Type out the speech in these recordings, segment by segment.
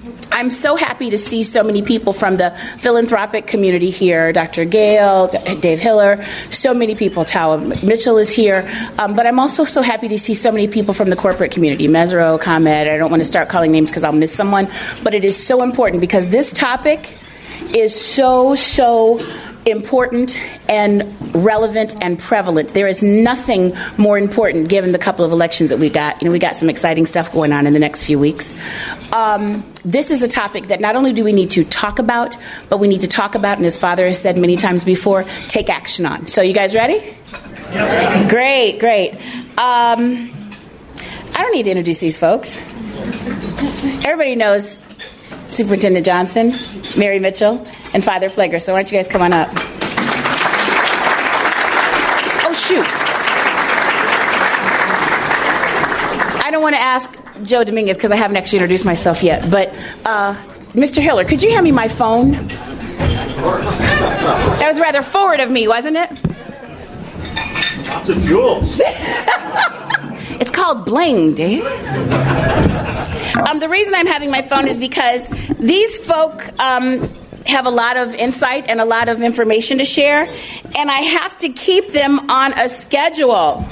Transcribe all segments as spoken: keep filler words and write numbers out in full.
I'm so happy to see so many people from the philanthropic community here. Doctor Gale, Dave Hiller, so many people. Tawa Mitchell is here. Um, but I'm also so happy to see so many people from the corporate community. Mesro, Kamed, I don't want to start calling names because I'll miss someone. But it is so important because this topic is so, so important and relevant and prevalent. There is nothing more important given the couple of elections that we got. You know, we got some exciting stuff going on in the next few weeks. Um, this is a topic that not only do we need to talk about, but we need to talk about, and as Father has said many times before, take action on. So you guys ready? Yep. Great, great. Um, I don't need to introduce these folks. Everybody knows Superintendent Johnson, Mary Mitchell, and Father Pfleger. So why don't you guys come on up? Oh, shoot. I don't want to ask Joe Dominguez because I haven't actually introduced myself yet. But uh, Mister Hiller, could you hand me my phone? That was rather forward of me, wasn't it? Lots of jewels. It's called bling, Dave. Um, the reason I'm having my phone is because these folk um, have a lot of insight and a lot of information to share, and I have to keep them on a schedule.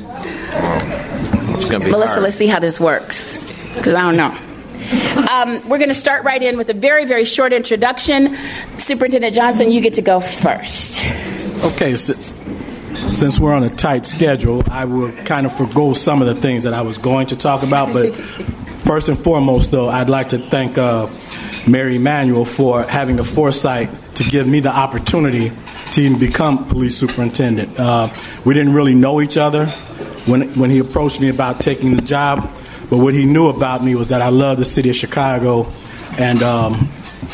It's gonna be Melissa, hard. let's see how this works, because I don't know. Um, we're going to start right in with a very, very short introduction. Superintendent Johnson, you get to go first. Okay, since, since we're on a tight schedule, I will kind of forgo some of the things that I was going to talk about, but first and foremost, though, I'd like to thank uh, Mary Emanuel for having the foresight to give me the opportunity to even become police superintendent. Uh, we didn't really know each other when when he approached me about taking the job, but what he knew about me was that I love the city of Chicago and um,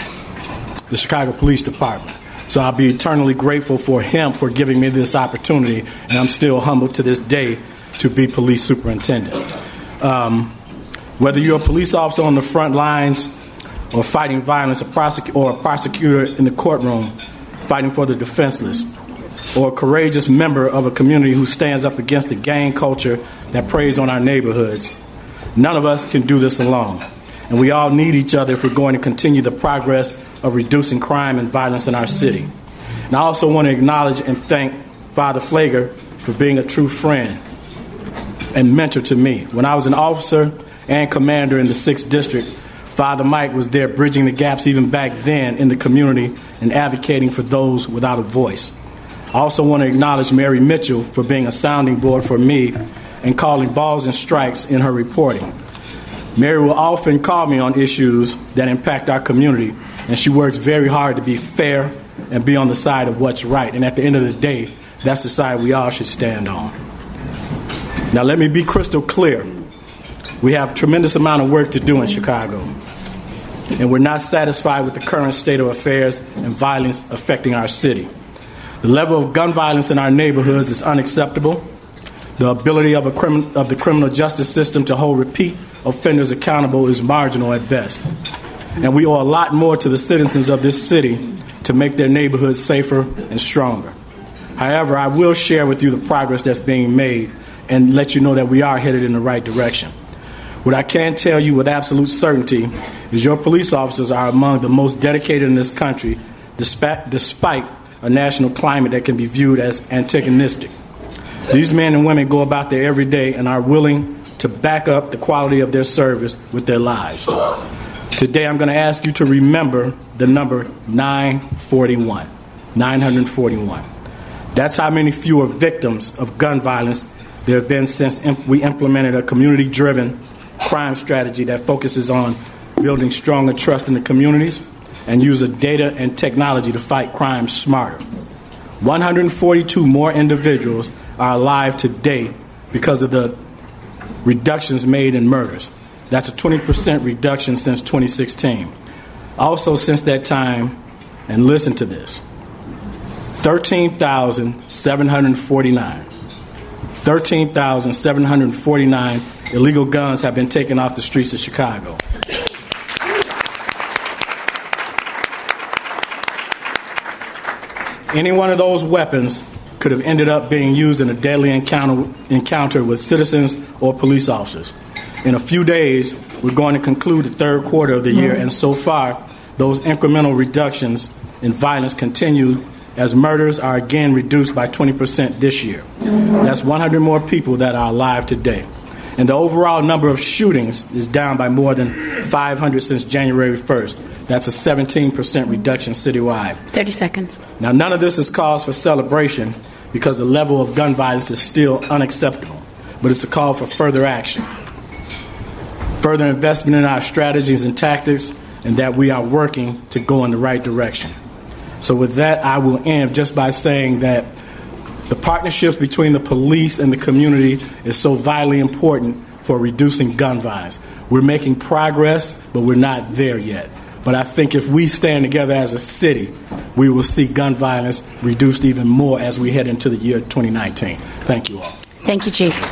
the Chicago Police Department. So I'll be eternally grateful for him for giving me this opportunity, and I'm still humbled to this day to be police superintendent. Um, Whether you're a police officer on the front lines or fighting violence, a prosec- or a prosecutor in the courtroom fighting for the defenseless, or a courageous member of a community who stands up against the gang culture that preys on our neighborhoods, none of us can do this alone. And we all need each other if we're going to continue the progress of reducing crime and violence in our city. And I also want to acknowledge and thank Father Pfleger for being a true friend and mentor to me. When I was an officer and commander in the sixth District, Father Mike was there bridging the gaps even back then in the community and advocating for those without a voice. I also want to acknowledge Mary Mitchell for being a sounding board for me and calling balls and strikes in her reporting. Mary will often call me on issues that impact our community, and she works very hard to be fair and be on the side of what's right. And at the end of the day, that's the side we all should stand on. Now, let me be crystal clear. We have a tremendous amount of work to do in Chicago, and we're not satisfied with the current state of affairs and violence affecting our city. The level of gun violence in our neighborhoods is unacceptable. The ability of, a crim- of the criminal justice system to hold repeat offenders accountable is marginal at best. And we owe a lot more to the citizens of this city to make their neighborhoods safer and stronger. However, I will share with you the progress that's being made and let you know that we are headed in the right direction. What I can tell you with absolute certainty is your police officers are among the most dedicated in this country, despite, despite a national climate that can be viewed as antagonistic. These men and women go about there every day and are willing to back up the quality of their service with their lives. Today, I'm going to ask you to remember the number nine forty-one. nine forty-one. That's how many fewer victims of gun violence there have been since imp- we implemented a community-driven crime strategy that focuses on building stronger trust in the communities and use of data and technology to fight crime smarter. one hundred forty-two more individuals are alive today because of the reductions made in murders. That's a twenty percent reduction since twenty sixteen. Also, since that time, and listen to this, thirteen thousand seven hundred forty-nine. thirteen thousand seven hundred forty-nine illegal guns have been taken off the streets of Chicago. Any one of those weapons could have ended up being used in a deadly encounter, encounter with citizens or police officers. In a few days, We're going to conclude the third quarter of the year, and so far, those incremental reductions in violence continue as murders are again reduced by twenty percent this year. That's one hundred more people that are alive today. And the overall number of shootings is down by more than five hundred since January first. That's a seventeen percent reduction citywide. thirty seconds. Now, none of this is cause for celebration because the level of gun violence is still unacceptable, but it's a call for further action, further investment in our strategies and tactics, and that we are working to go in the right direction. So with that, I will end just by saying that the partnerships between the police and the community is so vitally important for reducing gun violence. We're making progress, but we're not there yet. But I think if we stand together as a city, we will see gun violence reduced even more as we head into the year twenty nineteen. Thank you all. Thank you, Chief.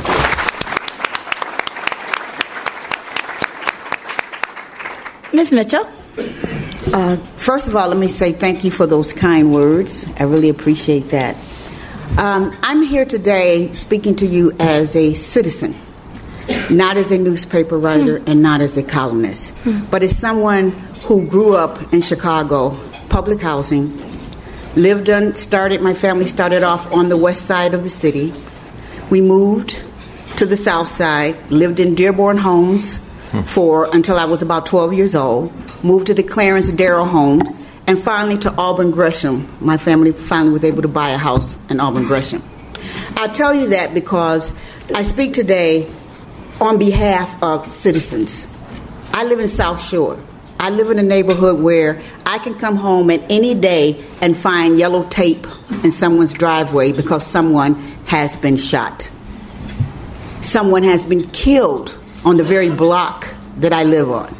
Miz Mitchell. Uh, first of all, let me say thank you for those kind words. I really appreciate that. Um, I'm here today speaking to you as a citizen, not as a newspaper writer mm. and not as a columnist, mm. but as someone who grew up in Chicago, public housing, lived on, started, my family started off on the west side of the city. We moved to the south side, lived in Dearborn Homes mm. for until I was about twelve years old, moved to the Clarence Darrow Homes, and finally to Auburn Gresham. My family finally was able to buy a house in Auburn Gresham. I tell you that because I speak today on behalf of citizens. I live in South Shore. I live in a neighborhood where I can come home at any day and find yellow tape in someone's driveway because someone has been shot. Someone has been killed on the very block that I live on.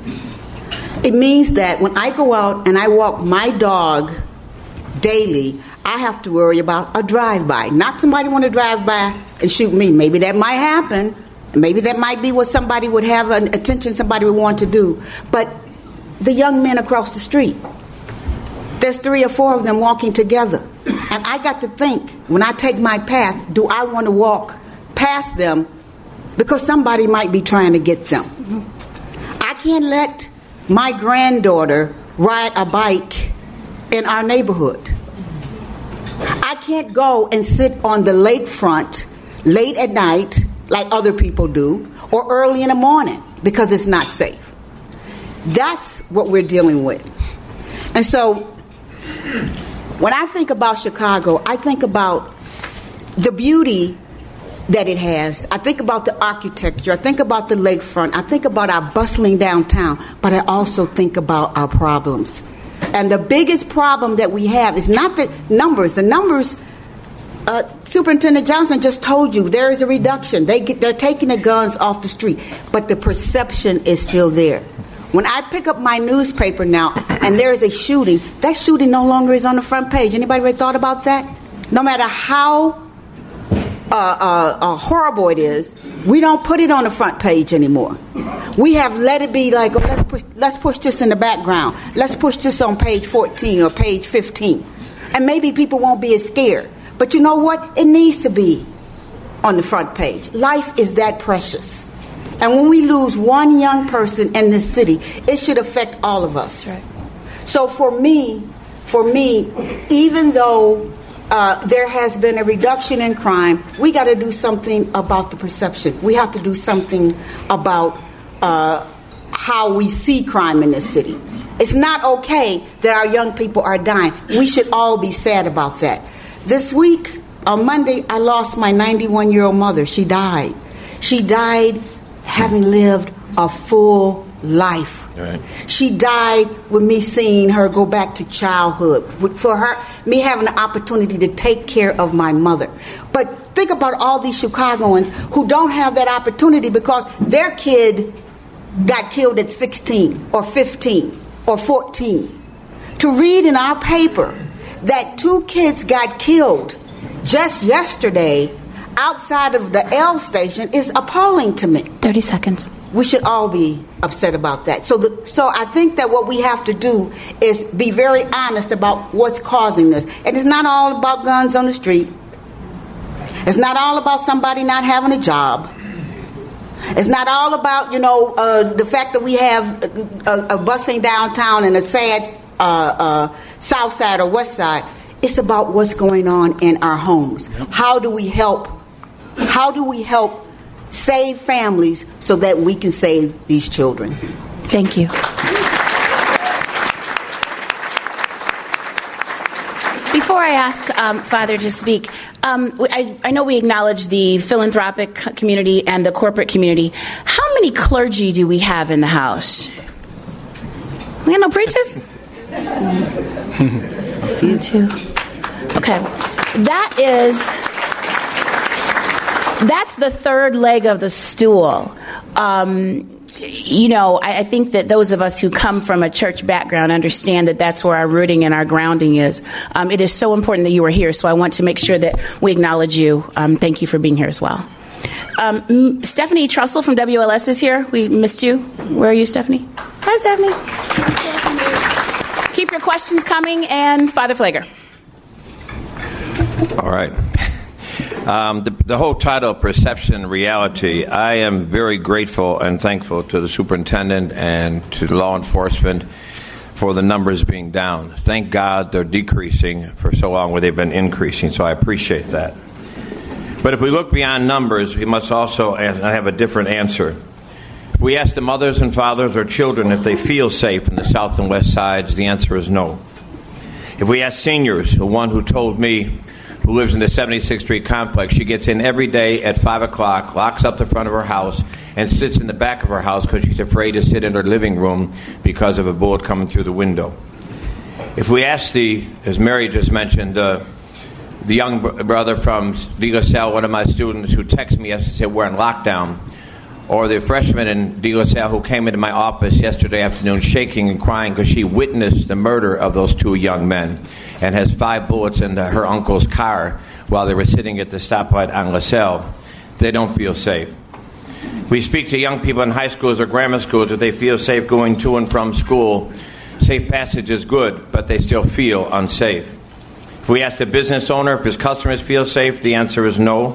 It means that when I go out and I walk my dog daily, I have to worry about a drive-by. Not somebody want to drive by and shoot me. Maybe that might happen. Maybe that might be what somebody would have an attention somebody would want to do. But the young men across the street, there's three or four of them walking together. And I got to think, when I take my path, do I want to walk past them because somebody might be trying to get them? I can't let my granddaughter ride a bike in our neighborhood. I can't go and sit on the lakefront late at night like other people do or early in the morning because it's not safe. That's what we're dealing with. And so when I think about Chicago, I think about the beauty that it has. I think about the architecture. I think about the lakefront. I think about our bustling downtown. But I also think about our problems. And the biggest problem that we have is not the numbers. The numbers, uh, Superintendent Johnson just told you there is a reduction. They get, they're taking the guns off the street. But the perception is still there. When I pick up my newspaper now and there is a shooting, that shooting no longer is on the front page. Anybody ever thought about that? No matter how Uh, uh, uh, horrible it is, we don't put it on the front page anymore. We have let it be like, oh, let's push, let's push this in the background. Let's push this on page fourteen or page fifteen. And maybe people won't be as scared. But you know what? It needs to be on the front page. Life is that precious. And when we lose one young person in this city, it should affect all of us. That's right. So for me, for me, even though Uh, there has been a reduction in crime, we got to do something about the perception. We have to do something about uh, how we see crime in this city. It's not okay that our young people are dying. We should all be sad about that. This week, on Monday, I lost my ninety-one-year-old mother. She died. She died having lived a full life. Right. She died with me seeing her go back to childhood, for her, me having the opportunity to take care of my mother. But think about all these Chicagoans who don't have that opportunity because their kid got killed at sixteen or fifteen or fourteen. To read in our paper that two kids got killed just yesterday outside of the L station is appalling to me. thirty seconds. We should all be upset about that. So, the, so I think that what we have to do is be very honest about what's causing this. And it's not all about guns on the street. It's not all about somebody not having a job. It's not all about, you know, uh, the fact that we have a, a busing downtown and a sad uh, uh, south side or west side. It's about what's going on in our homes. Yep. How do we help? How do we help save families so that we can save these children? Thank you. Before I ask um, Father to speak, um, I, I know we acknowledge the philanthropic community and the corporate community. How many clergy do we have in the house? We got no preachers? A few, too. Okay. That is, that's the third leg of the stool. Um, You know, I, I think that those of us who come from a church background understand that that's where our rooting and our grounding is. Um, it is so important that you are here, so I want to make sure that we acknowledge you. Um, thank you for being here as well. Um, Stephanie Trussell from W L S is here. We missed you. Where are you, Stephanie? Hi, Stephanie. Keep your questions coming, and Father Pfleger. All right. Um, the, the whole title, Perception and Reality, I am very grateful and thankful to the superintendent and to law enforcement for the numbers being down. Thank God they're decreasing for so long where they've been increasing, so I appreciate that. But if we look beyond numbers, we must also have a different answer. If we ask the mothers and fathers or children if they feel safe in the south and west sides, the answer is no. If we ask seniors, the one who told me, who lives in the seventy-sixth Street complex, she gets in every day at five o'clock, locks up the front of her house, and sits in the back of her house because she's afraid to sit in her living room because of a bullet coming through the window. If we ask the, as Mary just mentioned, uh, the young br- brother from De La Salle, one of my students who texted me yesterday, said we're in lockdown, or the freshman in De La Salle who came into my office yesterday afternoon shaking and crying because she witnessed the murder of those two young men and has five bullets in her uncle's car while they were sitting at the stoplight on La Salle, they don't feel safe. We speak to young people in high schools or grammar schools that they feel safe going to and from school. Safe passage is good, but they still feel unsafe. If we ask the business owner if his customers feel safe, the answer is no.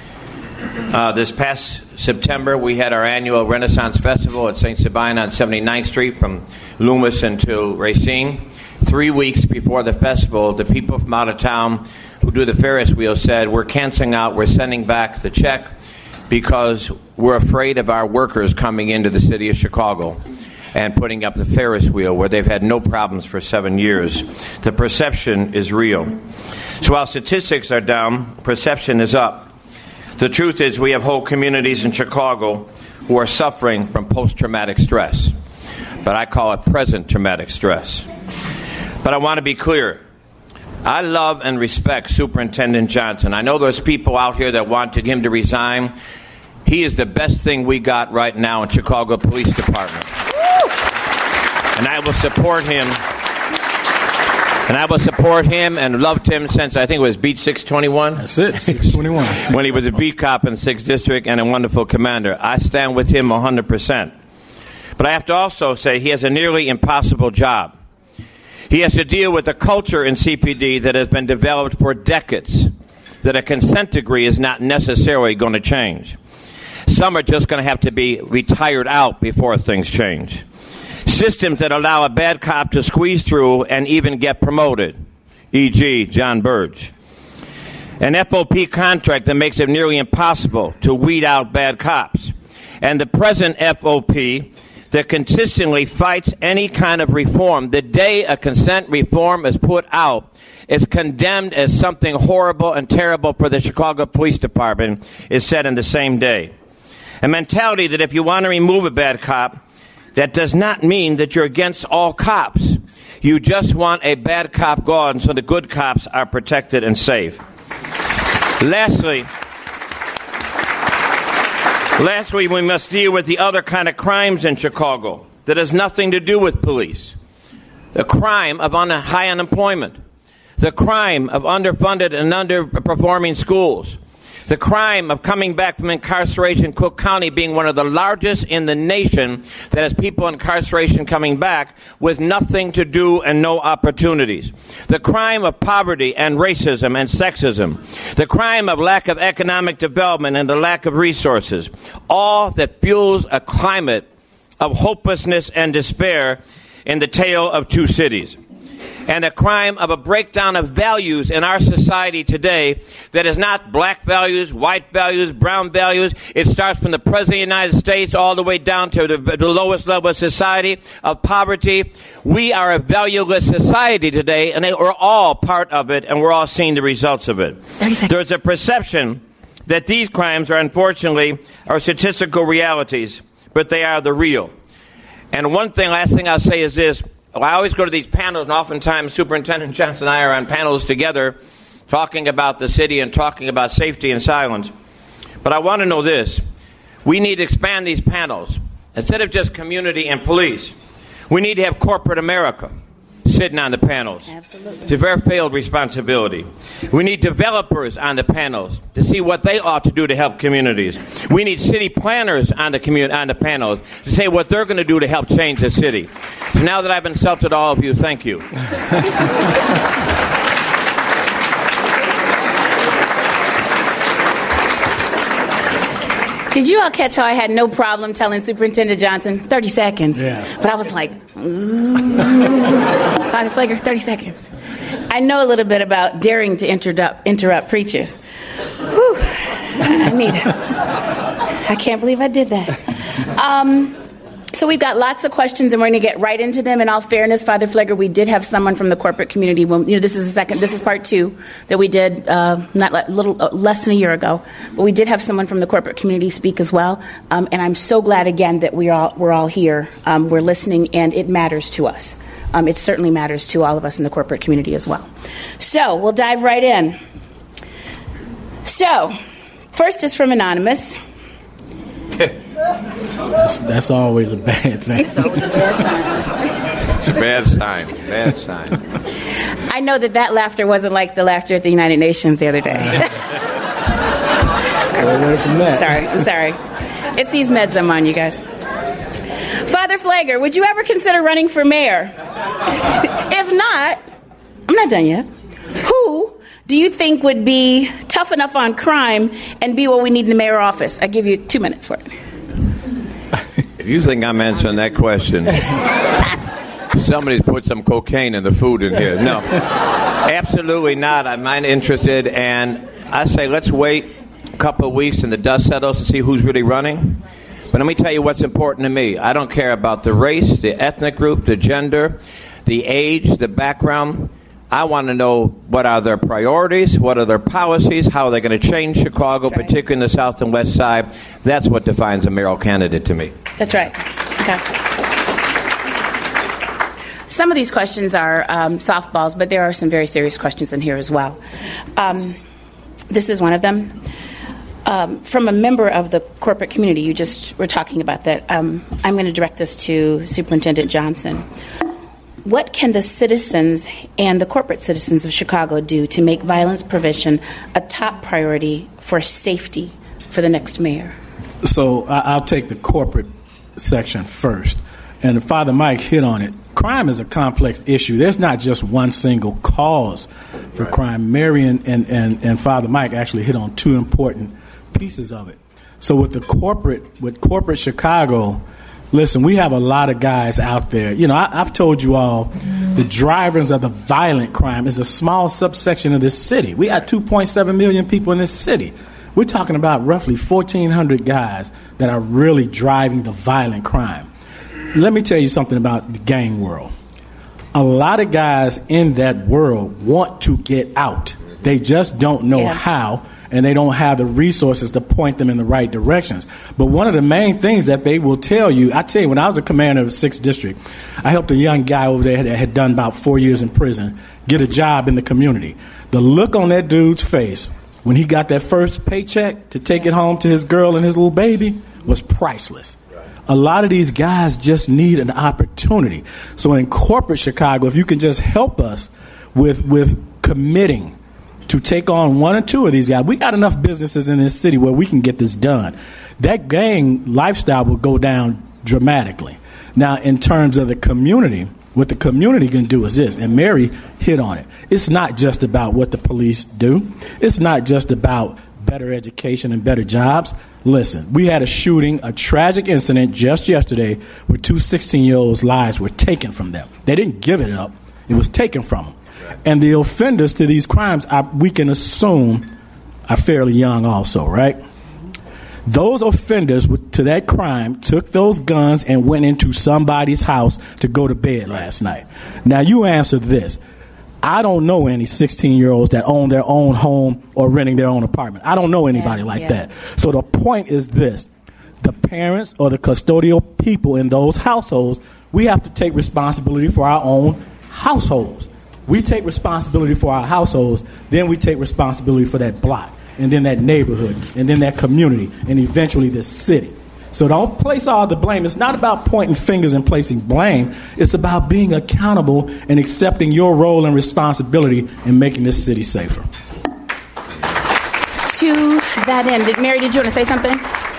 Uh, this past September, we had our annual Renaissance Festival at Saint Sabine on seventy-ninth Street from Loomis until Racine. Three weeks before the festival, the people from out of town who do the Ferris wheel said, we're canceling out, we're sending back the check because we're afraid of our workers coming into the city of Chicago and putting up the Ferris wheel where they've had no problems for seven years. The perception is real. So while statistics are down, perception is up. The truth is we have whole communities in Chicago who are suffering from post-traumatic stress. But I call it present traumatic stress. But I want to be clear. I love and respect Superintendent Johnson. I know there's people out here that wanted him to resign. He is the best thing we got right now in Chicago Police Department. And I will support him. And I will support him and loved him since I think it was Beat six twenty-one. That's it, six twenty-one. When he was a beat cop in sixth District and a wonderful commander. I stand with him one hundred percent. But I have to also say he has a nearly impossible job. He has to deal with a culture in C P D that has been developed for decades, that a consent decree is not necessarily going to change. Some are just going to have to be retired out before things change. Systems that allow a bad cop to squeeze through and even get promoted, for example. John Burge. An F O P contract that makes it nearly impossible to weed out bad cops. And the present F O P that consistently fights any kind of reform. The day a consent reform is put out, is condemned as something horrible and terrible for the Chicago Police Department, is said in the same day. A mentality that if you want to remove a bad cop, that does not mean that you're against all cops. You just want a bad cop gone so the good cops are protected and safe. Lastly, lastly, we must deal with the other kind of crimes in Chicago that has nothing to do with police. The crime of un- high unemployment. The crime of underfunded and underperforming schools. The crime of coming back from incarceration, Cook County being one of the largest in the nation that has people in incarceration coming back with nothing to do and no opportunities. The crime of poverty and racism and sexism. The crime of lack of economic development and the lack of resources. All that fuels a climate of hopelessness and despair in the tale of two cities. And a crime of a breakdown of values in our society today that is not black values, white values, brown values. It starts from the President of the United States all the way down to the, the lowest level of society, of poverty. We are a valueless society today, and we're all part of it, and we're all seeing the results of it. There's a perception that these crimes are, unfortunately, are statistical realities, but they are the real. And one thing, last thing I'll say is this. I always go to these panels, and oftentimes Superintendent Johnson and I are on panels together talking about the city and talking about safety and silence. But I want to know this. We need to expand these panels. Instead of just community and police, we need to have corporate America sitting on the panels. Absolutely. It's a very failed responsibility. We need developers on the panels to see what they ought to do to help communities. We need city planners on the commun- on the panels to say what they're going to do to help change the city. So now that I've insulted all of you, thank you. Did you all catch how I had no problem telling Superintendent Johnson, thirty seconds? Yeah. But I was like, mm, Father Flagler, thirty seconds. I know a little bit about daring to interrupt, interrupt preachers. Whew, I need it. I can't believe I did that. Um, so we've got lots of questions, and we're going to get right into them. In all fairness, Father Flagler, we did have someone from the corporate community. When, you know, this is the second. This is part two that we did uh, not a little uh, less than a year ago. But we did have someone from the corporate community speak as well. Um, and I'm so glad again that we all we're all here. Um, we're listening, and it matters to us. Um, it certainly matters to all of us in the corporate community as well. So we'll dive right in. So first is from Anonymous. That's, that's always a bad thing. It's always a bad sign. It's a bad sign. Bad sign. I know that that laughter wasn't like the laughter at the United Nations the other day. From that. Sorry, I'm sorry. It's these meds I'm on, you guys. Father Flagler, would you ever consider running for mayor? If not, I'm not done yet. Who do you think would be tough enough on crime and be what we need in the mayor office? I give you two minutes for it. If you think I'm answering that question, somebody's put some cocaine in the food in here. No, absolutely not. I'm not interested, and I say let's wait a couple of weeks and the dust settles to see who's really running. But let me tell you what's important to me. I don't care about the race, the ethnic group, the gender, the age, the background. I want to know what are their priorities, what are their policies, how are they going to change Chicago, right, particularly in the south and west side. That's what defines a mayoral candidate to me. That's right. Okay. Some of these questions are um, softballs, but there are some very serious questions in here as well. Um, this is one of them. Um, from a member of the corporate community, you just were talking about that. Um, I'm going to direct this to Superintendent Johnson. What can the citizens and the corporate citizens of Chicago do to make violence prevention a top priority for safety for the next mayor? So I'll take the corporate section first. And Father Mike hit on it. Crime is a complex issue. There's not just one single cause for crime. Marion and, and, and Father Mike actually hit on two important pieces of it. So with the corporate, with corporate Chicago, listen, we have a lot of guys out there. You know, I, I've told you all, the drivers of the violent crime is a small subsection of this city. We got two point seven million people in this city. We're talking about roughly fourteen hundred guys that are really driving the violent crime. Let me tell you something about the gang world. A lot of guys in that world want to get out. They just don't know yeah. how, and they don't have the resources to point them in the right directions. But one of the main things that they will tell you, I tell you, when I was the commander of the sixth District, I helped a young guy over there that had done about four years in prison get a job in the community. The look on that dude's face when he got that first paycheck to take it home to his girl and his little baby was priceless. A lot of these guys just need an opportunity. So in corporate Chicago, if you can just help us with with committing to take on one or two of these guys. We got enough businesses in this city where we can get this done. That gang lifestyle will go down dramatically. Now, in terms of the community, what the community can do is this, and Mary hit on it. It's not just about what the police do. It's not just about better education and better jobs. Listen, we had a shooting, a tragic incident just yesterday where two sixteen-year-olds' lives were taken from them. They didn't give it up. It was taken from them. And the offenders to these crimes, are, we can assume, are fairly young also, right? Those offenders to that crime took those guns and went into somebody's house to go to bed last night. Now, you answer this. I don't know any sixteen-year-olds that own their own home or renting their own apartment. I don't know anybody yeah, like yeah. that. So the point is this. The parents or the custodial people in those households, we have to take responsibility for our own households. We take responsibility for our households, then we take responsibility for that block, and then that neighborhood, and then that community, and eventually this city. So don't place all the blame. It's not about pointing fingers and placing blame. It's about being accountable and accepting your role and responsibility in making this city safer. To that end, did, Mary, did you want to say something?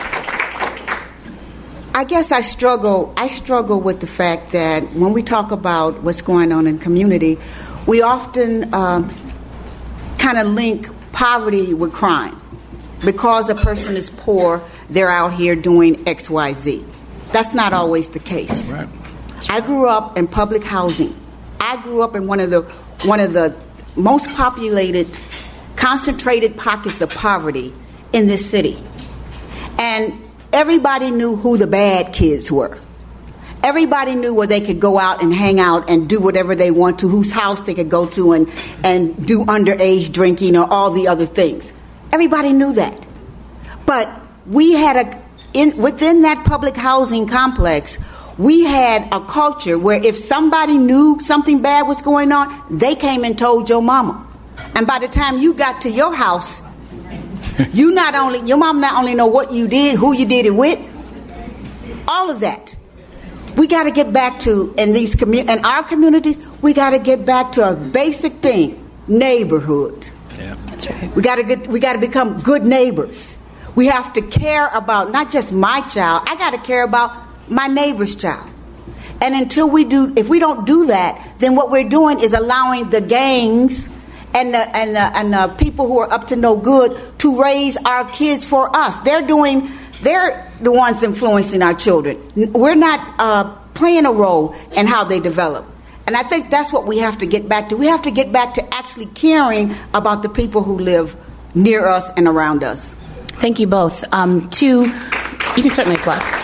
I guess I struggle. I struggle with the fact that when we talk about what's going on in community, we often um, kind of link poverty with crime. Because a person is poor, they're out here doing X, Y, Z. That's not always the case. Right. I grew up in public housing. I grew up in one of the one of the most populated, concentrated pockets of poverty in this city. And everybody knew who the bad kids were. Everybody knew where they could go out and hang out and do whatever they want to, whose house they could go to and, and do underage drinking or all the other things. Everybody knew that. But we had a, in, within that public housing complex, we had a culture where if somebody knew something bad was going on, they came and told your mama. And by the time you got to your house, you not only, your mom not only know what you did, who you did it with, all of that. We got to get back to, in these commu- in our communities, we got to get back to a basic thing, neighborhood. Yeah. That's right. We got to get, we got to become good neighbors. We have to care about not just my child. I got to care about my neighbor's child. And until we do, if we don't do that, then what we're doing is allowing the gangs and the, and the, and the people who are up to no good to raise our kids for us. They're doing, they're the ones influencing our children. We're not uh, playing a role in how they develop. And I think that's what we have to get back to. We have to get back to actually caring about the people who live near us and around us. Thank you both. Um, to, you can certainly clap.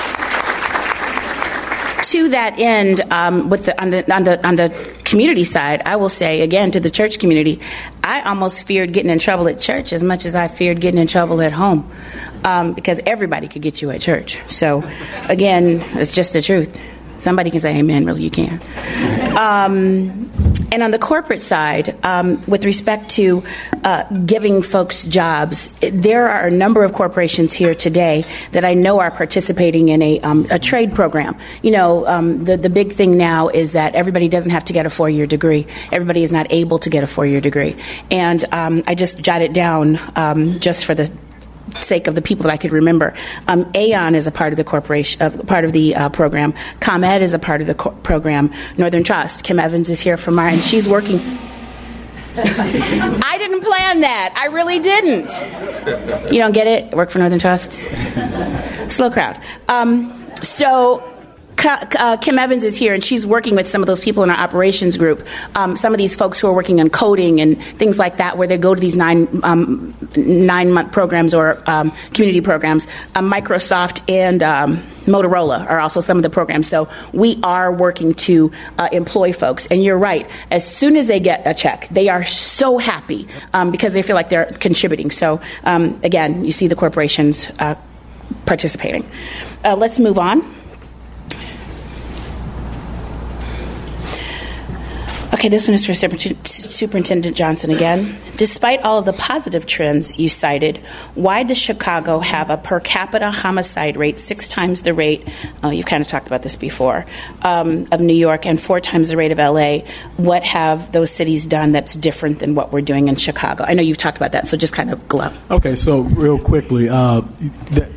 To that end, um, with the, on the on the on the community side, I will say again to the church community, I almost feared getting in trouble at church as much as I feared getting in trouble at home, um, because everybody could get you at church. So, again, it's just the truth. Somebody can say amen, really, you can. Um, and on the corporate side, um, with respect to uh, giving folks jobs, there are a number of corporations here today that I know are participating in a, um, a trade program. You know, um, the, the big thing now is that everybody doesn't have to get a four-year degree. Everybody is not able to get a four-year degree. And um, I just jotted down um, just for the sake of the people that I could remember. Um, Aon is a part of the corporation, uh, part of the uh, program. ComEd is a part of the co- program. Northern Trust. Kim Evans is here from our, and she's working. I didn't plan that. I really didn't. You don't get it? Work for Northern Trust? Slow crowd. Um, so. Uh, Kim Evans is here, and she's working with some of those people in our operations group. Um, some of these folks who are working on coding and things like that, where they go to these nine um, nine month programs or um, community programs. Um, Microsoft and um, Motorola are also some of the programs. So we are working to uh, employ folks. And you're right. As soon as they get a check, they are so happy um, because they feel like they're contributing. So um, again, you see the corporations uh, participating. Uh, let's move on. A Okay, this one is for Superintendent Johnson again. Despite all of the positive trends you cited, why does Chicago have a per capita homicide rate six times the rate, oh, you've kind of talked about this before, um, of New York and four times the rate of L A? What have those cities done that's different than what we're doing in Chicago? I know you've talked about that, so just kind of glow. Okay, so real quickly, uh, the,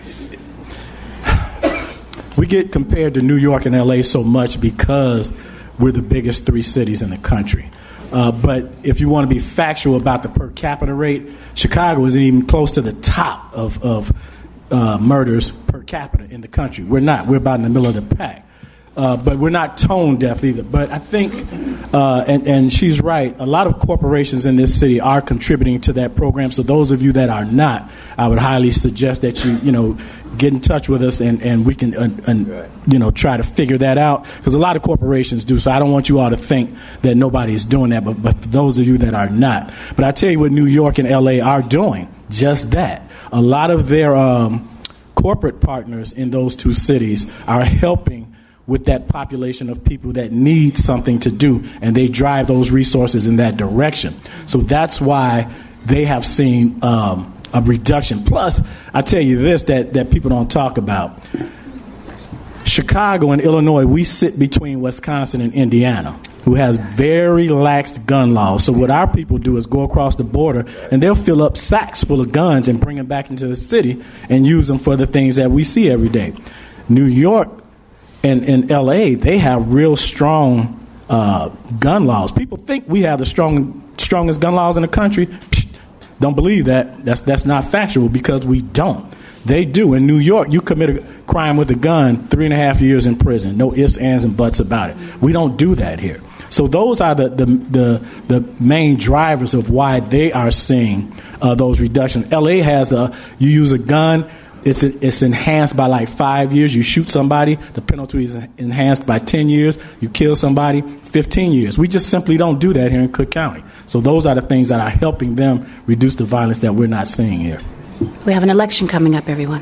we get compared to New York and L A so much because we're the biggest three cities in the country. Uh, but if you want to be factual about the per capita rate, Chicago isn't even close to the top of, of uh, murders per capita in the country. We're not. We're about in the middle of the pack. Uh, but we're not tone deaf either. But I think, uh, and, and she's right, a lot of corporations in this city are contributing to that program. So those of you that are not, I would highly suggest that you, you know, get in touch with us and, and we can, uh, and, you know, try to figure that out. Because a lot of corporations do. So I don't want you all to think that nobody's doing that. But, but for those of you that are not. But I tell you what New York and L A are doing, just that. A lot of their um, corporate partners in those two cities are helping with that population of people that need something to do, and they drive those resources in that direction. So that's why they have seen um, a reduction. Plus, I tell you this that, that people don't talk about. Chicago and Illinois, we sit between Wisconsin and Indiana, who has very laxed gun laws. So what our people do is go across the border, and they'll fill up sacks full of guns and bring them back into the city and use them for the things that we see every day. New York and in L A, they have real strong uh, gun laws. People think we have the strong, strongest gun laws in the country. Don't believe that. That's that's not factual because we don't. They do. In New York, you commit a crime with a gun, three and a half years in prison. No ifs, ands, and buts about it. We don't do that here. So those are the the the, the main drivers of why they are seeing uh, those reductions. L A has a, you use a gun, It's it's enhanced by like five years. You shoot somebody, the penalty is enhanced by ten years. You kill somebody, fifteen years. We just simply don't do that here in Cook County. So those are the things that are helping them reduce the violence that we're not seeing here. We have an election coming up, everyone.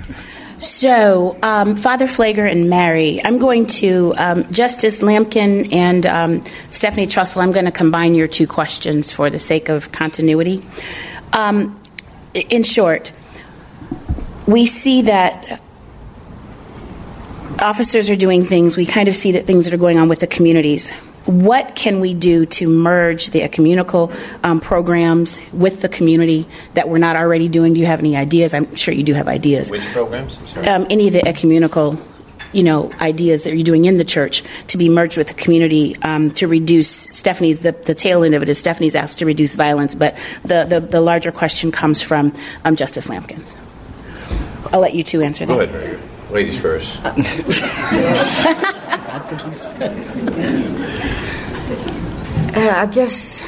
So, um, Father Pfleger and Mary, I'm going to, um, Justice Lampkin and um, Stephanie Trussell, I'm going to combine your two questions for the sake of continuity. Um, in short, we see that officers are doing things. We kind of see that things that are going on with the communities. What can we do to merge the ecumenical um, programs with the community that we're not already doing? Do you have any ideas? I'm sure you do have ideas. Which programs? I'm sorry. Um, any of the ecumenical, you know, ideas that you're doing in the church to be merged with the community um, to reduce. Stephanie's the, the tail end of it is Stephanie's asked to reduce violence, but the the, the larger question comes from um, Justice Lampkin. I'll let you two answer that. Go ahead, Mary. Ladies first. Uh, I guess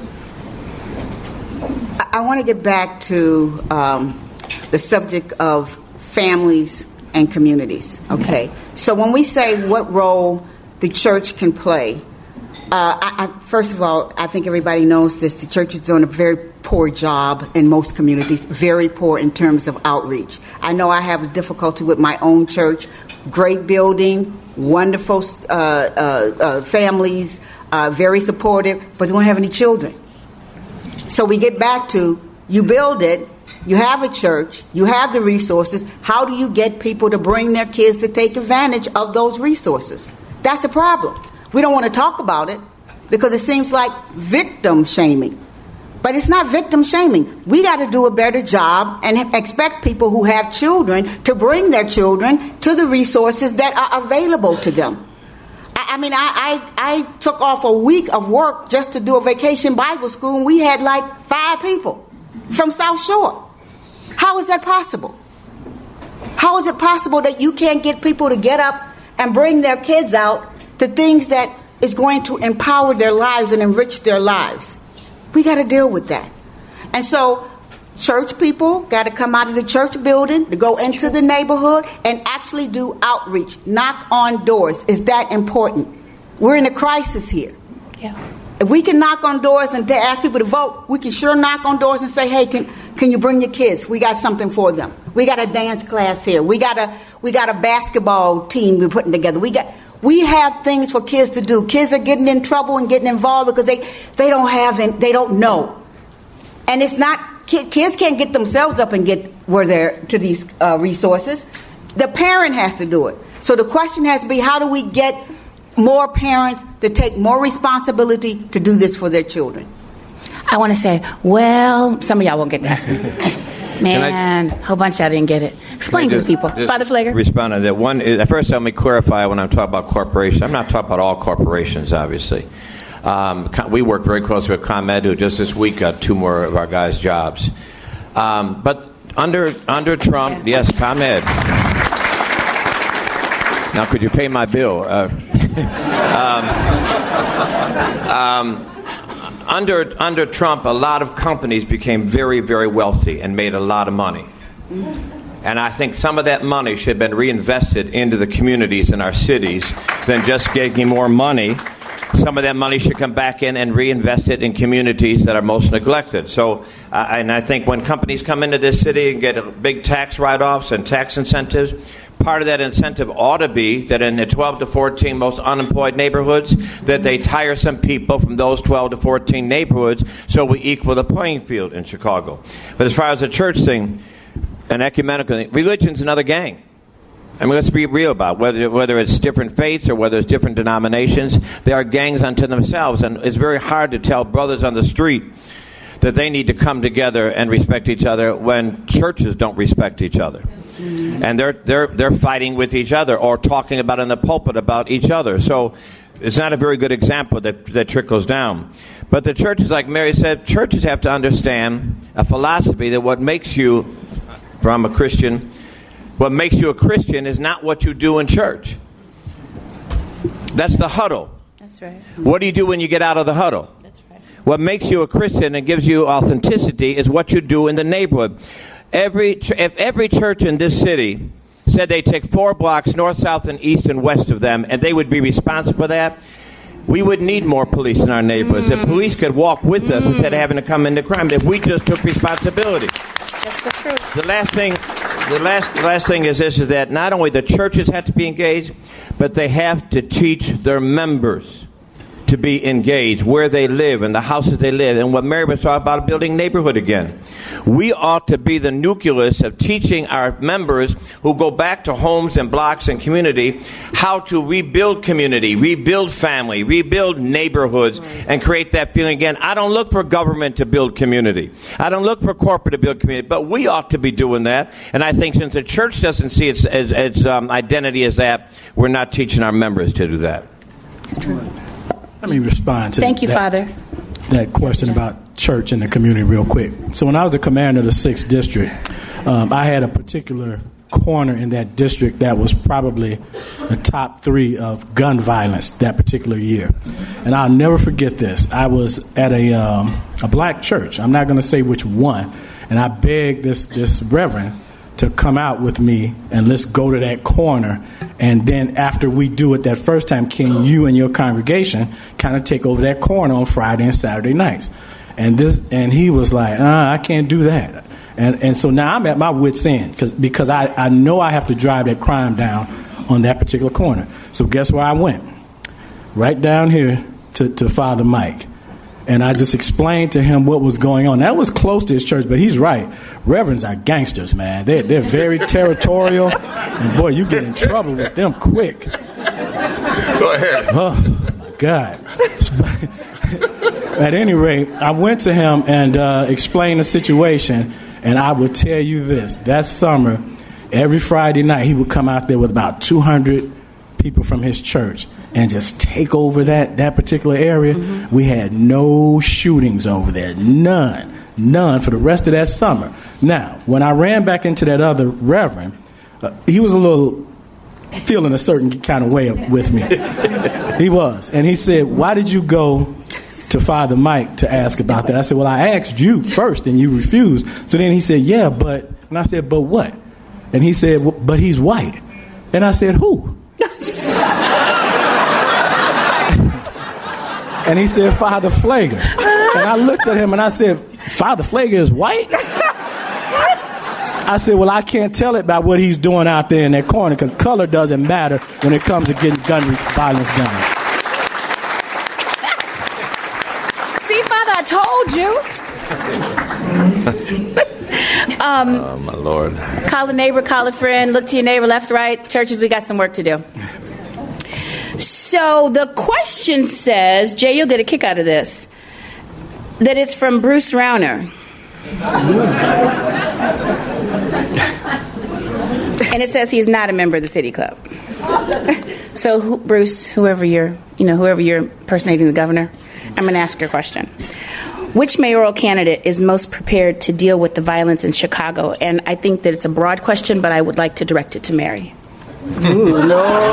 I, I want to get back to um, the subject of families and communities. Okay, so when we say what role the church can play, uh, I, I, first of all, I think everybody knows this. The church is doing a very poor job in most communities, very poor in terms of outreach. I know I have a difficulty with my own church. Great building, wonderful uh, uh, uh, families, uh, very supportive, but they don't have any children. So we get back to, you build it, you have a church, you have the resources. How do you get people to bring their kids to take advantage of those resources? That's a problem. We don't want to talk about it because it seems like victim shaming. But it's not victim shaming. We got to do a better job and expect people who have children to bring their children to the resources that are available to them. I, I mean, I, I, I took off a week of work just to do a vacation Bible school, and we had like five people from South Shore. How is that possible? How is it possible that you can't get people to get up and bring their kids out to things that is going to empower their lives and enrich their lives? We got to deal with that. And so church people got to come out of the church building to go into the neighborhood and actually do outreach, knock on doors. Is that important? We're in a crisis here. Yeah. If we can knock on doors and ask people to vote, we can sure knock on doors and say, hey, can can you bring your kids? We got something for them. We got a dance class here. We got a we got a basketball team we're putting together. We got We have things for kids to do. Kids are getting in trouble and getting involved because they, they don't have and they don't know. And it's not, kids can't get themselves up and get where they're to these uh, resources. The parent has to do it. So the question has to be, how do we get more parents to take more responsibility to do this for their children? I want to say, well, some of y'all won't get that. Man, a whole bunch of y'all didn't get it. Explain to the people. Father Pfleger. Respond to that. One, is, first, let me clarify when I'm talking about corporations. I'm not talking about all corporations, obviously. Um, we work very closely with ComEd, who just this week got two more of our guys' jobs. Um, but under under Trump, yes, ComEd. Now, could you pay my bill? Uh, um, um, Under under Trump, a lot of companies became very, very wealthy and made a lot of money. And I think some of that money should have been reinvested into the communities in our cities than just getting more money. Some of that money should come back in and reinvest it in communities that are most neglected. So, uh, and I think when companies come into this city and get big tax write-offs and tax incentives, part of that incentive ought to be that in the twelve to fourteen most unemployed neighborhoods, that they hire some people from those twelve to fourteen neighborhoods so we equal the playing field in Chicago. But as far as the church thing, an ecumenical thing, religion's another gang. I mean, let's be real about it. Whether, whether it's different faiths or whether it's different denominations, they are gangs unto themselves. And it's very hard to tell brothers on the street that they need to come together and respect each other when churches don't respect each other. And they're they're they're fighting with each other or talking about in the pulpit about each other. So it's not a very good example that, that trickles down. But the churches, like Mary said, churches have to understand a philosophy that what makes you, from a Christian, what makes you a Christian is not what you do in church. That's the huddle. That's right. What do you do when you get out of the huddle? That's right. What makes you a Christian and gives you authenticity is what you do in the neighborhood. Every if every church in this city said they take four blocks north, south, and east and west of them, and they would be responsible for that, we would need more police in our neighborhoods. Mm. If police could walk with us mm. instead of having to come into crime, if we just took responsibility. That's just the truth. The last thing, the last the last thing is this: is that not only the churches have to be engaged, but they have to teach their members to be engaged where they live and the houses they live. And what Mary was talking about, building neighborhood again. We ought to be the nucleus of teaching our members who go back to homes and blocks and community how to rebuild community, rebuild family, rebuild neighborhoods, and create that feeling again. I don't look for government to build community. I don't look for corporate to build community, but we ought to be doing that. And I think since the church doesn't see its, its, its um, identity as that, we're not teaching our members to do that. It's true. Let me respond to Thank you, that, Father. that question about church and the community real quick. So when I was the commander of the sixth District, um, I had a particular corner in that district that was probably the top three of gun violence that particular year. And I'll never forget this. I was at a, um, a black church. I'm not going to say which one. And I begged this, this reverend to come out with me and let's go to that corner. And then after we do it that first time, can you and your congregation kind of take over that corner on Friday and Saturday nights? And this, and he was like, uh, I can't do that. And and so now I'm at my wit's end because because I, I know I have to drive that crime down on that particular corner. So guess where I went? Right down here to, to Father Mike. And I just explained to him what was going on. That was close to his church, but he's right. Reverends are gangsters, man. They're, they're very territorial. And, boy, you get in trouble with them quick. Go ahead. Oh, my God. At any rate, I went to him and uh, explained the situation. And I will tell you this. That summer, every Friday night, he would come out there with about two hundred people from his church and just take over that, that particular area. Mm-hmm. We had no shootings over there. None. None for the rest of that summer. Now, when I ran back into that other reverend, uh, he was a little feeling a certain kind of way with me. He was. And he said, why did you go to Father Mike to ask about that? I said, well, I asked you first and you refused. So then he said, yeah, but... And I said, but what? And he said, well, but he's white. And I said, who? And he said, Father Pfleger. And I looked at him and I said, Father Pfleger is white? I said, well, I can't tell it by what he's doing out there in that corner because color doesn't matter when it comes to getting gun violence done. See, Father, I told you. um, oh, my Lord. Call a neighbor, call a friend, look to your neighbor, left, right. Churches, we got some work to do. So the question says, Jay, you'll get a kick out of this, that it's from Bruce Rauner. And it says he's not a member of the City Club. So, who, Bruce, whoever you're, you know, whoever you're impersonating the governor, I'm going to ask your question. Which mayoral candidate is most prepared to deal with the violence in Chicago? And I think that it's a broad question, but I would like to direct it to Mary. Ooh,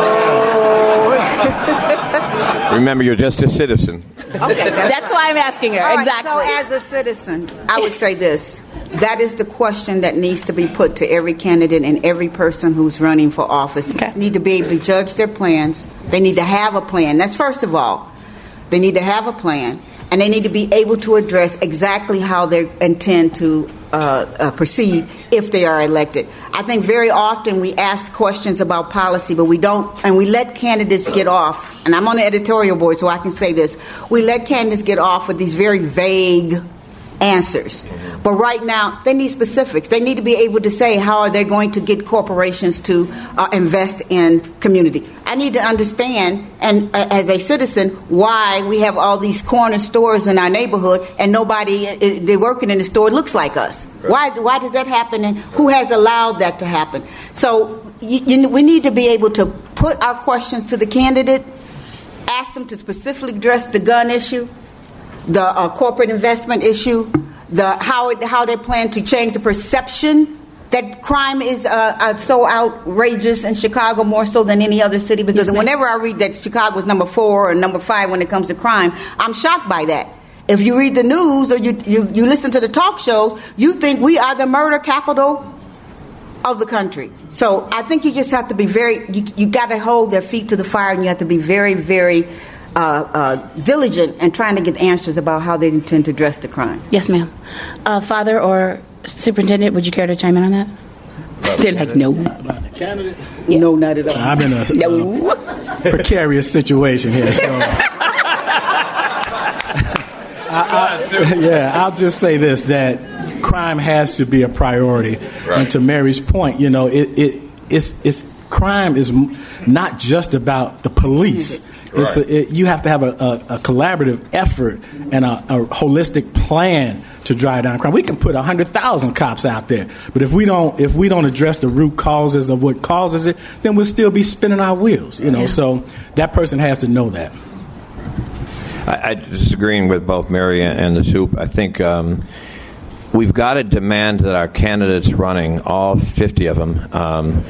no. Remember, you're just a citizen. Okay, that's, that's why I'm asking her. right, exactly. So, as a citizen, I would say this. That is the question that needs to be put to every candidate and every person who's running for office. Okay. They need to be able to judge their plans. They need to have a plan. That's first of all. They need to have a plan, and they need to be able to address exactly how they intend to uh, uh, proceed if they are elected. I think very often we ask questions about policy, but we don't, and we let candidates get off, and I'm on the editorial board, so I can say this, we let candidates get off with these very vague answers. But right now, they need specifics. They need to be able to say how are they going to get corporations to uh, invest in community. I need to understand, and uh, as a citizen, why we have all these corner stores in our neighborhood and nobody, uh, they're working in the store, looks like us. Why Why does that happen, and who has allowed that to happen? So you, you, we need to be able to put our questions to the candidate, ask them to specifically address the gun issue, the uh, corporate investment issue, the how it, how they plan to change the perception that crime is uh, uh, so outrageous in Chicago, more so than any other city. Because yes, whenever I read that Chicago is number four or number five when it comes to crime, I'm shocked by that. If you read the news or you, you, you listen to the talk shows, you think we are the murder capital of the country. So I think you just have to be very, you, you got to hold their feet to the fire, and you have to be very, very Uh, uh, diligent and trying to get answers about how they intend to address the crime. Yes, ma'am. Uh, Father or Superintendent, would you care to chime in on that? They're like, no. About the candidate? Yeah. No, not at all. I'm in a no. uh, precarious situation here. So, I, I, yeah, I'll just say this, that crime has to be a priority. Right. And to Mary's point, you know, it, it it's, it's crime is not just about the police. It's Right. a, it, you have to have a, a, a collaborative effort and a, a holistic plan to drive down crime. We can put a hundred thousand cops out there, but if we don't, if we don't address the root causes of what causes it, then we'll still be spinning our wheels. You know, yeah. So that person has to know that. I, I disagreeing with both Mary and the Soup. I think um, we've got to demand that our candidates running, all fifty of them, um,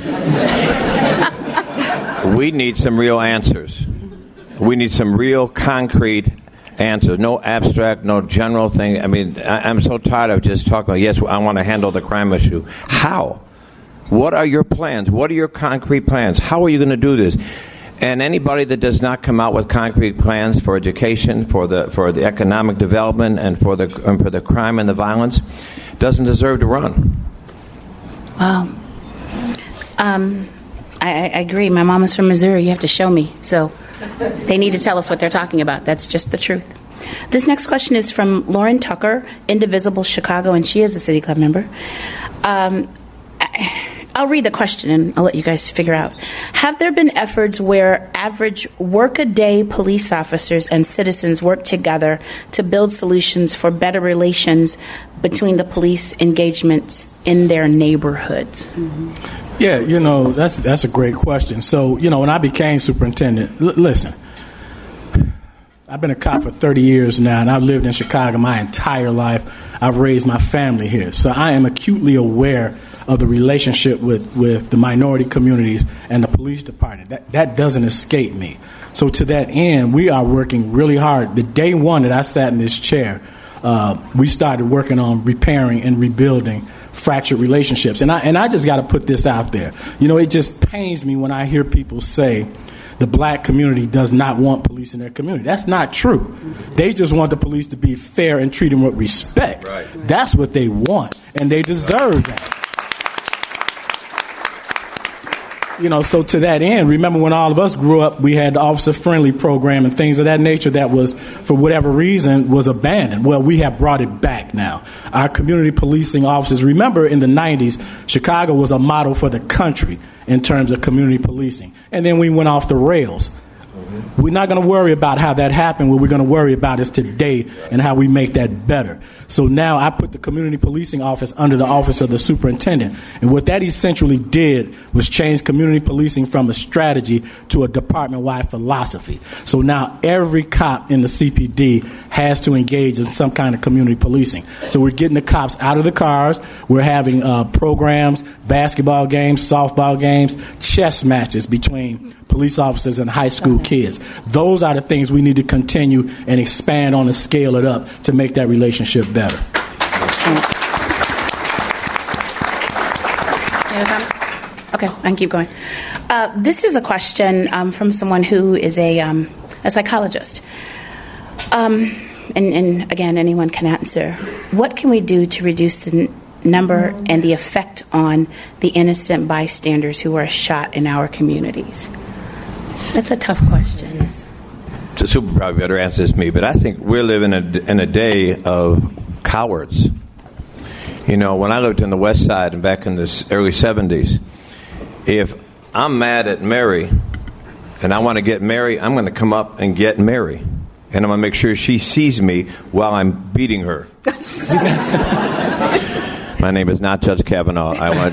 we need some real answers. We need some real concrete answers, no abstract, no general thing. I mean, I, I'm so tired of just talking about, yes, I want to handle the crime issue. How? What are your plans? What are your concrete plans? How are you going to do this? And anybody that does not come out with concrete plans for education, for the for the economic development, and for the and for the crime and the violence, doesn't deserve to run. Wow. Um, I, I agree. My mom is from Missouri. You have to show me. So they need to tell us what they're talking about. That's just the truth. This next question is from Lauren Tucker, Indivisible Chicago, and she is a City Club member. Um, I, I'll read the question and I'll let you guys figure out. Have there been efforts where average work-a-day police officers and citizens work together to build solutions for better relations between the police engagements in their neighborhoods? Mm-hmm. Yeah, you know, that's that's a great question. So, you know, when I became superintendent, l- listen, I've been a cop for thirty years now, and I've lived in Chicago my entire life. I've raised my family here. So I am acutely aware of the relationship with, with the minority communities and the police department. That, that doesn't escape me. So to that end, we are working really hard. The day one that I sat in this chair, uh, we started working on repairing and rebuilding fractured relationships. And I and I just got to put this out there. You know, it just pains me when I hear people say the black community does not want police in their community. That's not true. They just want the police to be fair and treat them with respect. Right. That's what they want, and they deserve that. you know, so to that end, remember when all of us grew up, we had the officer-friendly program and things of that nature that was, for whatever reason, was abandoned. Well, we have brought it back now. Our community policing officers, remember in the nineties, Chicago was a model for the country in terms of community policing. And then we went off the rails. We're not going to worry about how that happened. What we're going to worry about is today and how we make that better. So now I put the community policing office under the office of the superintendent. And what that essentially did was change community policing from a strategy to a department-wide philosophy. So now every cop in the C P D has to engage in some kind of community policing. So we're getting the cops out of the cars. We're having uh, programs, basketball games, softball games, chess matches between police officers and high school kids. Those are the things we need to continue and expand on and scale it up to make that relationship better. Okay, I can keep going. Uh, this is a question um, from someone who is a, um, a psychologist. Um, and, and again, anyone can answer. What can we do to reduce the n- number and the effect on the innocent bystanders who are shot in our communities? That's a tough question. The super probably better answer is me, but I think we're living in a, in a day of cowards. You know, when I lived in the West Side and back in the early seventies, if I'm mad at Mary and I want to get Mary, I'm going to come up and get Mary. And I'm going to make sure she sees me while I'm beating her. My name is not Judge Kavanaugh. I want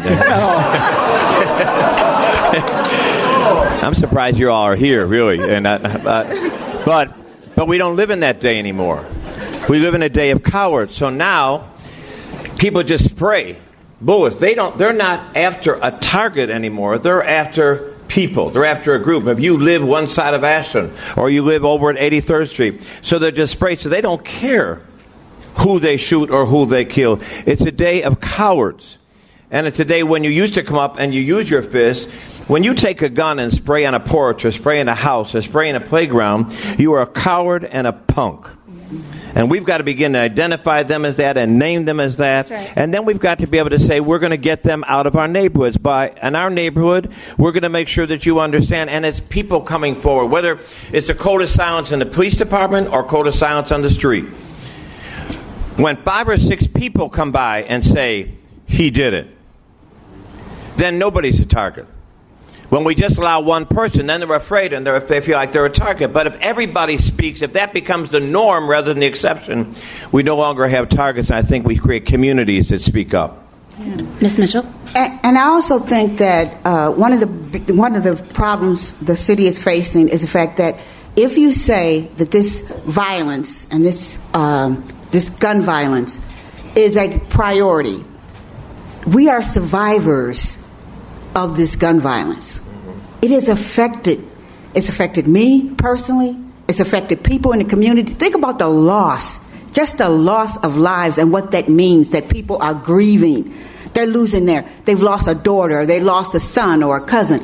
to... I'm surprised you all are here, really. And I, uh, but but we don't live in that day anymore. We live in a day of cowards. So now people just spray bullets. They don't. They're not after a target anymore. They're after people. They're after a group. If you live one side of Ashland or you live over at eighty-third Street, so they're just spray. So they don't care who they shoot or who they kill. It's a day of cowards. And it's a day when you used to come up and you use your fist. When you take a gun and spray on a porch or spray in a house or spray in a playground, you are a coward and a punk. And we've got to begin to identify them as that and name them as that. Right. And then we've got to be able to say we're going to get them out of our neighborhoods. By in our neighborhood, we're going to make sure that you understand. And it's people coming forward, whether it's a code of silence in the police department or code of silence on the street. When five or six people come by and say, he did it, then nobody's a target. When we just allow one person, then they're afraid and they're, they feel like they're a target. But if everybody speaks, if that becomes the norm rather than the exception, we no longer have targets, and I think we create communities that speak up. Yeah. Miz Mitchell? And, and I also think that uh, one of the one of the problems the city is facing is the fact that if you say that this violence and this um, this gun violence is a priority, we are survivors of this gun violence. It has affected, it's affected me personally, it's affected people in the community. Think about the loss, just the loss of lives and what that means, that people are grieving. They're losing their, they've lost a daughter, they lost a son or a cousin.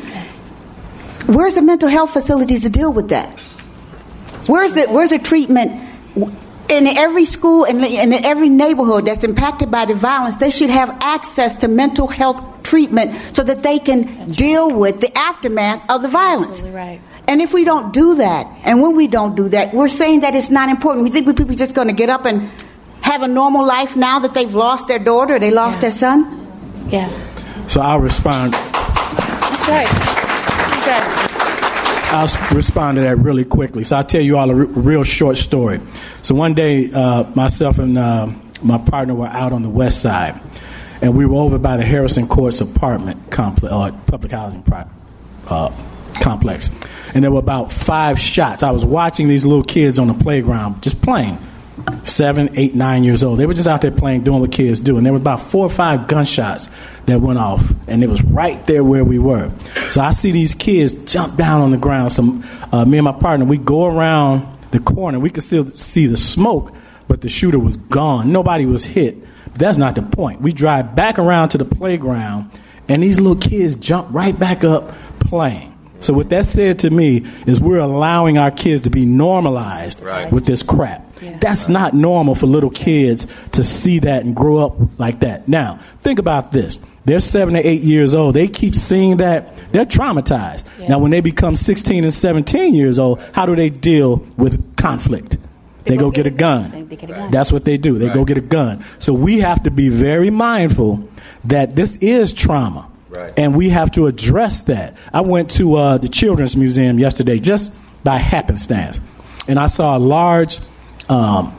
Where's the mental health facilities to deal with that? Where's the, where's the treatment? In every school and in every neighborhood that's impacted by the violence, they should have access to mental health treatment so that they can that's deal right. with the aftermath of the violence. Absolutely right. And if we don't do that, and when we don't do that, we're saying that it's not important. We think we people are just going to get up and have a normal life now that they've lost their daughter or they lost yeah. their son? Yeah. So I'll respond. That's right. That's right. I'll respond to that really quickly. So I'll tell you all a r- real short story. So one day, uh, myself and uh, my partner were out on the west side, and we were over by the Harrison Courts apartment complex, uh, public housing pro- uh, complex. And there were about five shots. I was watching these little kids on the playground just playing, seven, eight, nine years old. They were just out there playing, doing what kids do. And there were about four or five gunshots that went off, and it was right there where we were. So I see these kids jump down on the ground. So uh, me and my partner, we go around the corner. We could still see the smoke, but the shooter was gone. Nobody was hit. But that's not the point. We drive back around to the playground, and these little kids jump right back up playing. So what that said to me is we're allowing our kids to be normalized right. with this crap. Yeah. That's not normal for little kids to see that and grow up like that. Now, think about this. They're seven to eight years old. They keep seeing that. They're traumatized. Yeah. Now, when they become sixteen and seventeen years old, how do they deal with conflict? They, they go get, get, a gun. They get a gun. That's what they do. They right. go get a gun. So we have to be very mindful that this is trauma. Right. And we have to address that. I went to uh, the Children's Museum yesterday just by happenstance. And I saw a large um,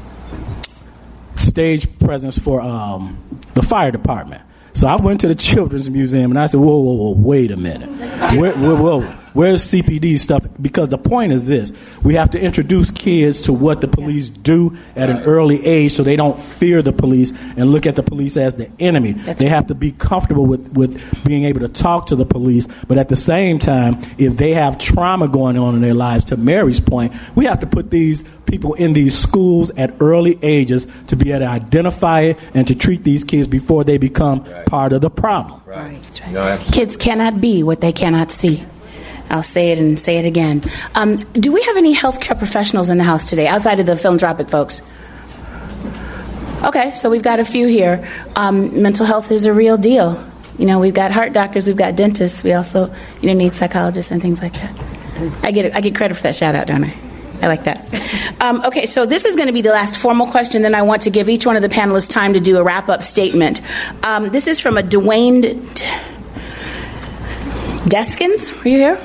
stage presence for um, the fire department. So I went to the Children's Museum and I said, whoa, whoa, whoa, wait a minute. Where, whoa, whoa, where's C P D stuff? Because the point is this. We have to introduce kids to what the police do at an early age so they don't fear the police and look at the police as the enemy. That's they right. have to be comfortable with, with being able to talk to the police. But at the same time, if they have trauma going on in their lives, to Mary's point, we have to put these people in these schools at early ages to be able to identify it and to treat these kids before they become right. part of the problem. Right. Right. Right. No, kids cannot be what they cannot see. I'll say it and say it again. Um, do we have any healthcare professionals in the house today, outside of the philanthropic folks? Okay, so we've got a few here. Um, mental health is a real deal. You know, we've got heart doctors, we've got dentists. We also, you know, need psychologists and things like that. I get I get credit for that shout out, don't I? I like that. Um, okay, so this is going to be the last formal question. Then I want to give each one of the panelists time to do a wrap-up statement. Um, this is from a Dwayne D- Deskins. Are you here?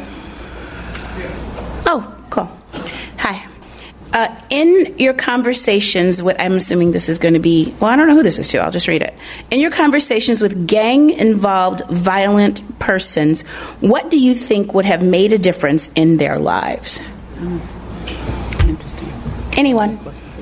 Oh, cool. Hi. Uh, in your conversations with, I'm assuming this is going to be, well, I don't know who this is to. I'll just read it. In your conversations with gang-involved violent persons, what do you think would have made a difference in their lives? Mm. Interesting. Anyone?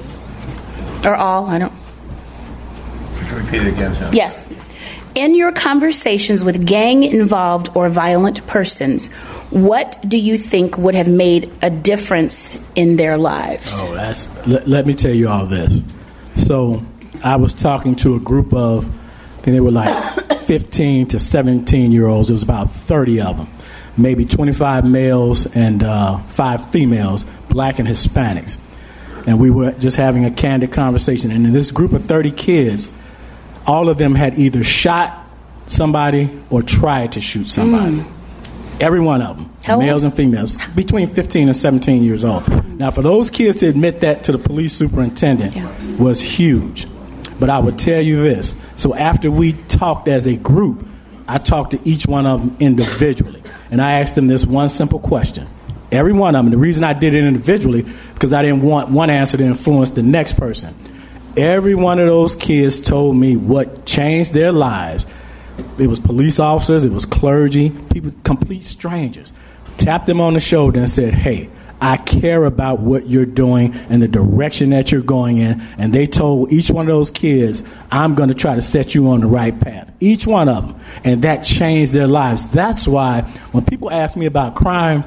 Or all? I don't. Could you repeat it again, Sam? Yes. In your conversations with gang-involved or violent persons, what do you think would have made a difference in their lives? Oh, that's, let, let me tell you all this. So I was talking to a group of, I think they were like fifteen to seventeen-year-olds. It was about thirty of them, maybe twenty-five males and uh, five females, black and Hispanics. And we were just having a candid conversation. And in this group of thirty kids, all of them had either shot somebody or tried to shoot somebody. Mm. Every one of them, How males old? and females, between fifteen and seventeen years old. Now, for those kids to admit that to the police superintendent yeah. was huge. But I would tell you this. So after we talked as a group, I talked to each one of them individually. And I asked them this one simple question. Every one of them. The reason I did it individually, because I didn't want one answer to influence the next person. Every one of those kids told me what changed their lives. It was police officers, it was clergy, people, complete strangers. Tapped them on the shoulder and said, hey, I care about what you're doing and the direction that you're going in. And they told each one of those kids, I'm going to try to set you on the right path. Each one of them. And that changed their lives. That's why when people ask me about crime,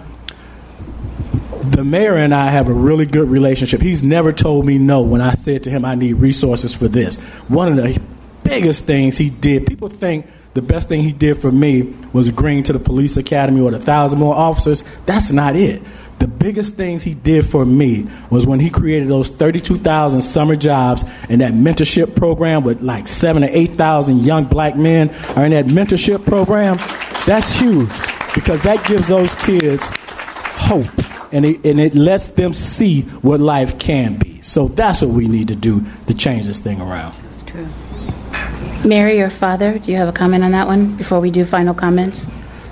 the mayor and I have a really good relationship. He's never told me no when I said to him, I need resources for this. One of the biggest things he did, people think the best thing he did for me was agreeing to the police academy or the thousand more officers. That's not it. The biggest things he did for me was when he created those thirty-two thousand summer jobs and that mentorship program with like seven or eight thousand young black men are in that mentorship program. That's huge because that gives those kids hope. And it, and it lets them see what life can be. So that's what we need to do to change this thing around. That's true. Mary, your father, do you have a comment on that one before we do final comments?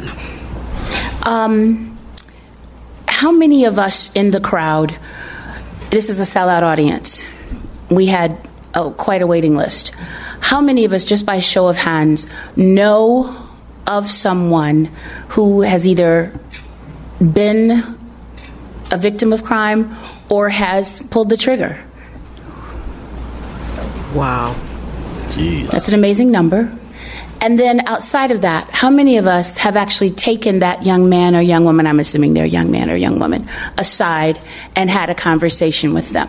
Um, how many of us in the crowd, this is a sellout audience, we had oh, quite a waiting list. How many of us, just by show of hands, know of someone who has either been a victim of crime or has pulled the trigger? Wow. Jeez. That's an amazing number. And then outside of that, how many of us have actually taken that young man or young woman, I'm assuming they're a young man or young woman, aside and had a conversation with them?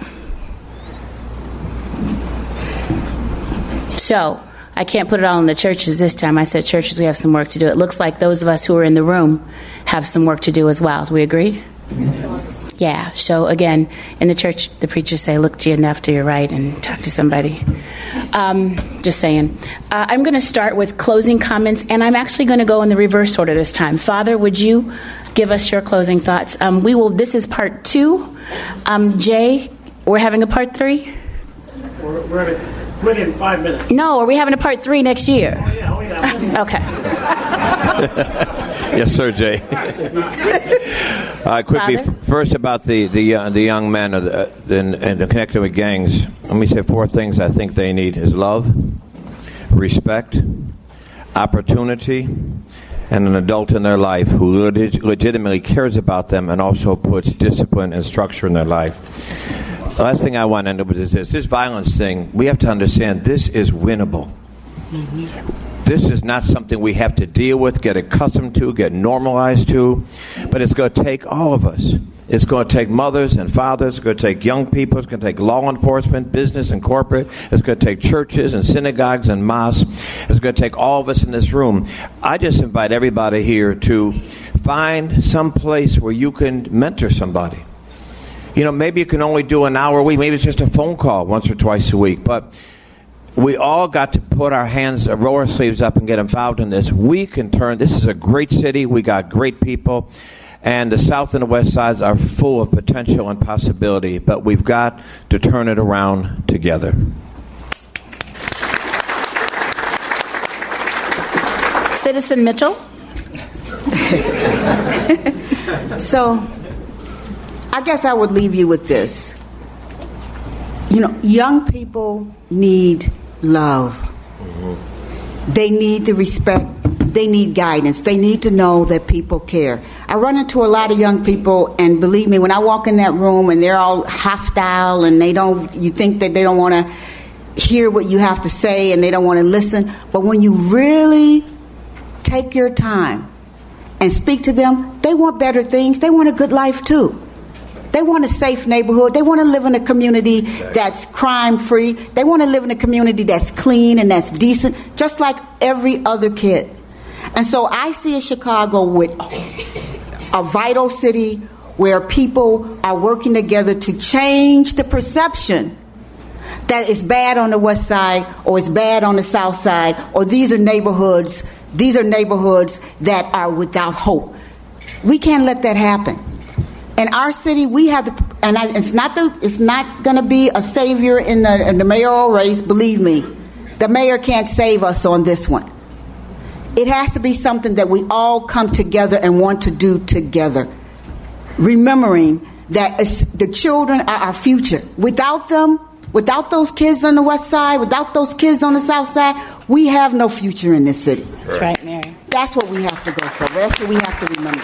So, I can't put it all in the churches this time. I said churches, we have some work to do. It looks like those of us who are in the room have some work to do as well. Do we agree? Yeah. Yeah. So again, in the church, the preachers say, look to your left, to your right, and talk to somebody. Um, just saying. Uh, I'm going to start with closing comments, and I'm actually going to go in the reverse order this time. Father, would you give us your closing thoughts? Um, we will. This is part two. Um, Jay, we're having a part three? We're, we're having, within five minutes. No, are we having a part three next year? Oh, yeah, oh, yeah. Okay. Yes, sir, Jay. uh, quickly, Father? f- first about the the, uh, the young men of the, uh, and, and connected with gangs. Let me say four things I think they need is love, respect, opportunity, and an adult in their life who leg- legitimately cares about them and also puts discipline and structure in their life. The last thing I want to end up with is this. This violence thing, we have to understand this is winnable. Mm-hmm. This is not something we have to deal with, get accustomed to, get normalized to, but it's going to take all of us. It's going to take mothers and fathers. It's going to take young people. It's going to take law enforcement, business and corporate. It's going to take churches and synagogues and mosques. It's going to take all of us in this room. I just invite everybody here to find some place where you can mentor somebody. You know, maybe you can only do an hour a week. Maybe it's just a phone call once or twice a week. But we all got to put our hands, roll our sleeves up and get involved in this. We can turn, this is a great city. We got great people. And the South and the West Sides are full of potential and possibility. But we've got to turn it around together. Citizen Mitchell? So, I guess I would leave you with this. You know, young people need love. Mm-hmm. They need the respect. They need guidance. They need to know that people care. I run into a lot of young people, and believe me, when I walk in that room and they're all hostile and they don't, you think that they don't want to hear what you have to say and they don't want to listen. But when you really take your time and speak to them, they want better things. They want a good life too. They want a safe neighborhood. They want to live in a community that's crime-free. They want to live in a community that's clean and that's decent, just like every other kid. And so I see a Chicago with a vital city where people are working together to change the perception that it's bad on the west side or it's bad on the south side, or these are neighborhoods, these are neighborhoods that are without hope. We can't let that happen. In our city, we have the, and I, it's not the, it's not going to be a savior in the, in the mayoral race. Believe me, the mayor can't save us on this one. It has to be something that we all come together and want to do together, remembering that it's, the children are our future. Without them, without those kids on the west side, without those kids on the south side, we have no future in this city. That's right, Mary. That's what we have to go for. That's what we have to remember.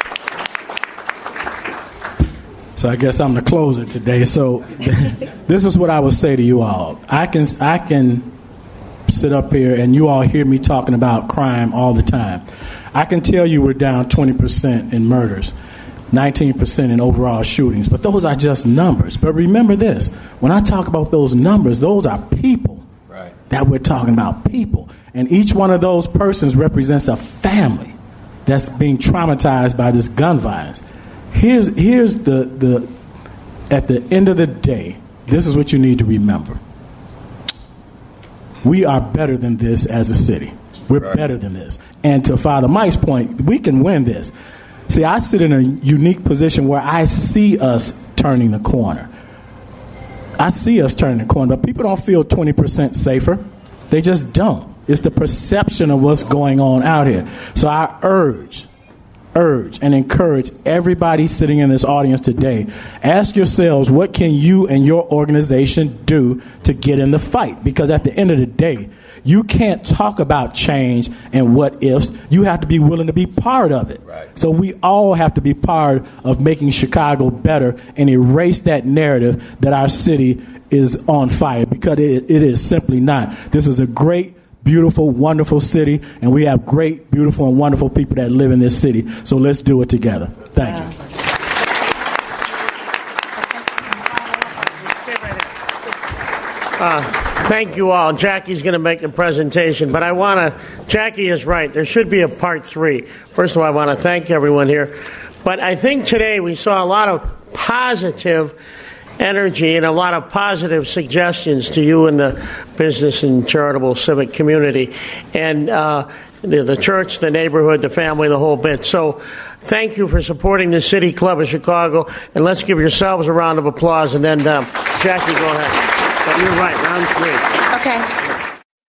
So I guess I'm the closer today. So this is what I would say to you all. I can I can sit up here and you all hear me talking about crime all the time. I can tell you we're down twenty percent in murders, nineteen percent in overall shootings, but those are just numbers. But remember this, when I talk about those numbers, those are people right. that we're talking about, people. And each one of those persons represents a family that's being traumatized by this gun violence. Here's here's the, the at the end of the day, this is what you need to remember. We are better than this as a city. We're right. better than this. And to Father Mike's point, we can win this. See, I sit in a unique position where I see us turning the corner. I see us turning the corner, but people don't feel twenty percent safer. They just don't. It's the perception of what's going on out here. So I urge urge and encourage everybody sitting in this audience today, ask yourselves, what can you and your organization do to get in the fight? Because at the end of the day, you can't talk about change and what ifs. You have to be willing to be part of it. Right. So we all have to be part of making Chicago better and erase that narrative that our city is on fire, because it, it is simply not. This is a great, beautiful, wonderful city, and we have great, beautiful, and wonderful people that live in this city. So let's do it together. Thank you. Uh, thank you all. Jackie's going to make the presentation, but I want to, Jackie is right. There should be a part three. First of all, I want to thank everyone here. But I think today we saw a lot of positive energy and a lot of positive suggestions to you in the business and charitable civic community, and uh, the, the church, the neighborhood, the family, the whole bit. So thank you for supporting the City Club of Chicago, and let's give yourselves a round of applause. And then, um, Jackie, go ahead. But you're right, round three. Okay.